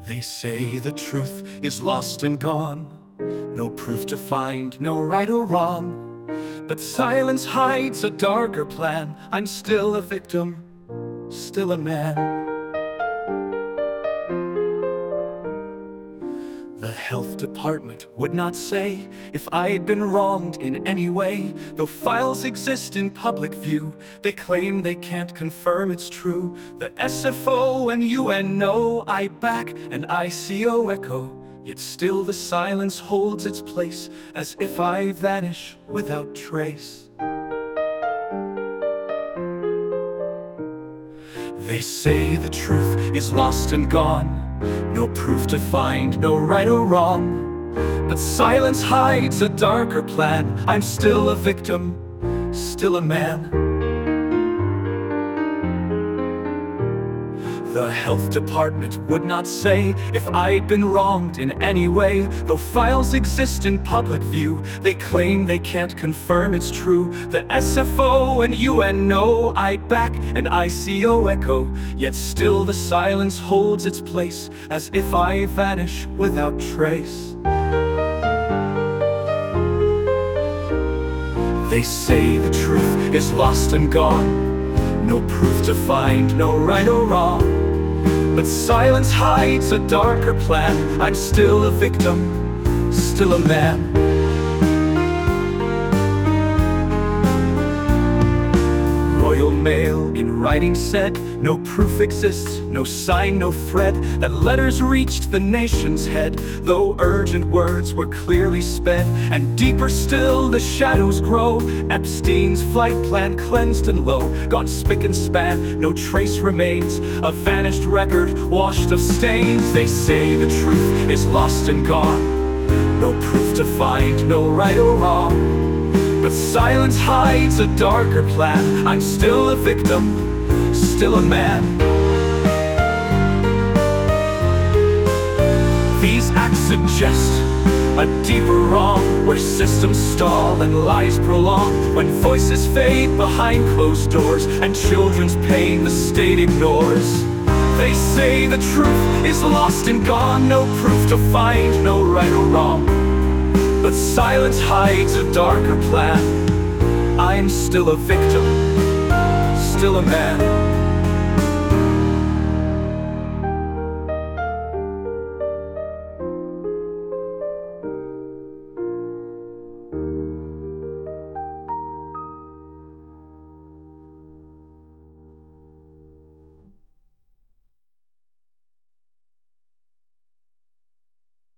They say the truth is lost and gone, no proof to find, no right or wrong. But silence hides a darker plan. I'm still a victim, still a man. The health department would not say if I'd been wronged in any way. Though files exist in public view, they claim they can't confirm it's true. The SFO and UN know I back, and ICO echo. Yet still the silence holds its place, as if I vanish without trace. They say the truth is lost and gone, no proof to find, no right or wrong. But silence hides a darker plan. I'm still a victim, still a man. The health department would not say if I'd been wronged in any way. Though files exist in public view, they claim they can't confirm it's true. The SFO and UN know I back, and ICO echo. Yet still the silence holds its place, as if I vanish without trace. They say the truth is lost and gone, no proof to find, no right or wrong. But silence hides a darker plan. I'm still a victim, still a man. Royal Mail in writing said, no proof exists, no sign, no thread, that letters reached the nation's head. Though urgent words were clearly sped, and deeper still the shadows grow. Epstein's flight plan cleansed and low, gone spick and span, no trace remains. A vanished record, washed of stains. They say the truth is lost and gone, no proof to find, no right or wrong. But silence hides a darker plan. I'm still a victim, still a man. These acts suggest a deeper wrong, where systems stall and lies prolong. When voices fade behind closed doors, and children's pain the state ignores. They say the truth is lost and gone, no proof to find, no right or wrong. But silence hides a darker plan. I'm still a victim, still a man.